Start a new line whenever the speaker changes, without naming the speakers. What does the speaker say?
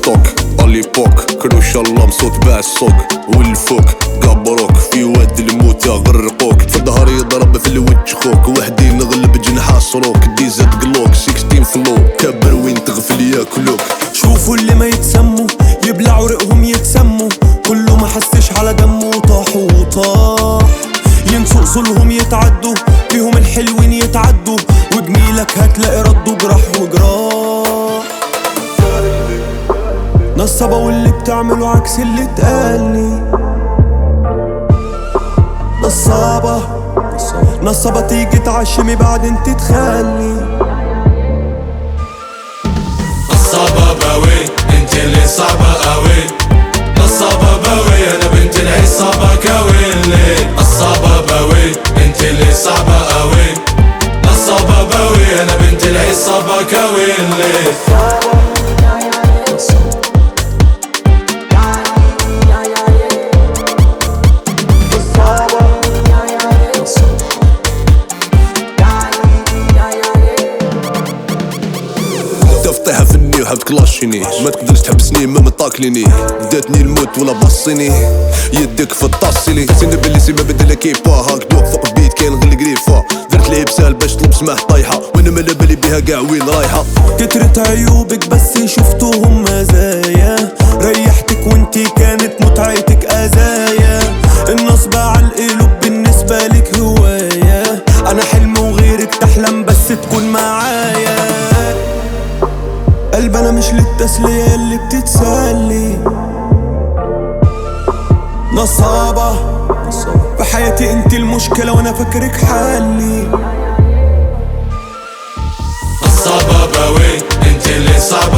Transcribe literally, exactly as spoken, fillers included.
ستوك اليبوك كروش الله مصوت باع السوق والفوق قبروك في واد الموتى غرقوك في الظهر يضرب في الوجه خوك وحدي نغلب جناح الصروك ديزات قلوك ستاشر فلو كبر وين تغفل ياكلوك.
شوفوا اللي ما يتسموا يبلعوا رقهم يتسموا كله ما حسش على دمه طاحوا وطاح ينسوا اصولهم يتعدوا فيهم الحلوين يتعدوا وجميلك هتلاقي ردوا جراح وجراح. نصبة واللي بتعمله عكس اللي اتقالي نصابة نصابة تيجي تعشمي بعدين تتخلي
نصابة باوي انت اللي صعبة قوي نصابة باوي انا بنت العصابة كويلي نصابة باوي انت اللي صعبة قوي نصابة باوي انا بنت العصابة كويلي.
تفطيها فني وحب تكلاشيني ما تقدرش تحبسني ما مطاكليني داتني الموت ولا بصيني يدك في الطاسيلي سند بلي سيما بدل كيفا هاك دوق فوق البيت كاين غير القريفة درت لي بسال باش طلب سماح طايحة وانا مالا بالي بيها كاع وين رايحة.
كترت عيوبك بس شفتوهم مزايا ريحتك وانتي كانت متعتك ازايا النصب على القلوب بالنسبة لك هواية انا حلم وغيرك تحلم بس تكون معايا قلب انا مش للتسلية اللي بتتسلي نصابة في حياتي انت المشكلة وانا فاكرك حلي
نصابة باوي انت اللي صعبة